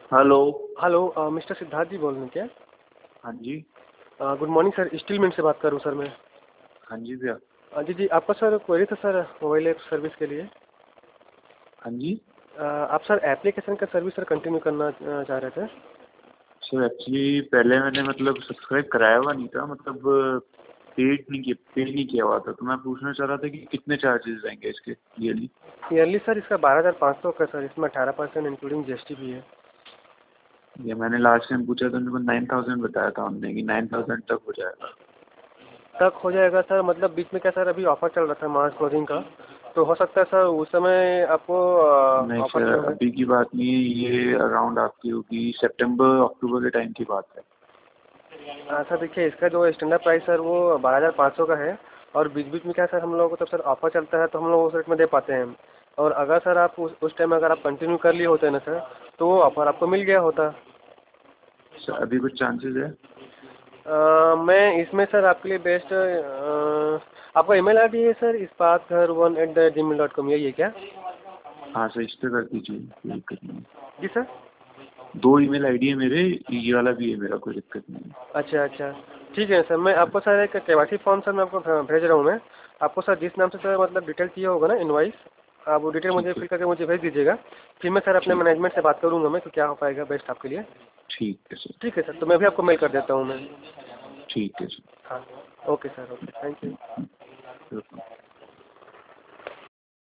Hello. Hello mister Siddharth ji बोल रहे हैं क्या? हाँ जी। Good morning sir, steel mill से बात कर रहा हूँ सर मैं। हाँ जी भैया। जी जी, आपका सर क्वेरी था सर मोबाइल ऐप सर्विस के लिए। हाँ जी आप सर एप्लीकेशन का सर्विस सर कंटिन्यू करना चाह रहे थे? सर, एक्चुअली पहले मैंने मतलब सब्सक्राइब कराया हुआ नहीं था, मतलब पे नहीं किया हुआ था, तो मैं पूछना चाह रहा था कि कितने चार्जेस रहेंगे इसके ईयरली। ईयरली सर इसका 12,500 का सर, इसमें 18% इंक्लूडिंग जीएसटी भी है। ये मैंने लास्ट टाइम पूछा था, उनको 9,000 बताया था हमने कि 9,000 तक हो जाएगा। तक हो जाएगा सर, मतलब बीच में क्या सर अभी ऑफर चल रहा था मार्च क्लोजिंग का, तो हो सकता है सर उस समय आपको नहीं ऑफर सर, चल रहे। अभी की बात नहीं है, ये अराउंड आपकी होगी सितंबर अक्टूबर के टाइम की बात है। सर देखिए, इसका जो स्टैंडर्ड प्राइस सर वो 12,500 का है, और बीच बीच में क्या सर हम लोगों को जब सर ऑफर चलता है तो हम लोग उस रेट में दे पाते हैं। और अगर सर आप उस टाइम अगर आप कंटिन्यू कर लिए होते ना सर, तो वो ऑफर आपको मिल गया होता। सर अभी कुछ चांसेस है? मैं इसमें सर आपके लिए बेस्ट, आपका ईमेल आईडी है सर ispaatghar1@gmail.com, यही है क्या? हाँ सर, इस पे कर दीजिए, कोई दिक्कत नहीं है। जी सर। 2 ईमेल आईडी है मेरे, ये वाला भी है मेरा, कोई दिक्कत नहीं है। अच्छा अच्छा, ठीक है सर, मैं आपको सर एक केवाईसी फॉर्म सर मैं आपको भेज रहा हूँ मैं। आपको सर जिस नाम से सर मतलब डिटेल चाहिए होगा ना, इनवाइस, आप वो डिटेल मुझे ठीक है। फिल करके मुझे भेज दीजिएगा। फिर मैं सर अपने ठीक। मैनेजमेंट से बात करूँगा मैं कि क्या हो पाएगा बेस्ट आपके लिए। ठीक है सर। ठीक है सर, तो मैं भी आपको मेल कर देता हूँ मैं। ठीक है सर। हाँ, okay sir, okay, thank you. Welcome.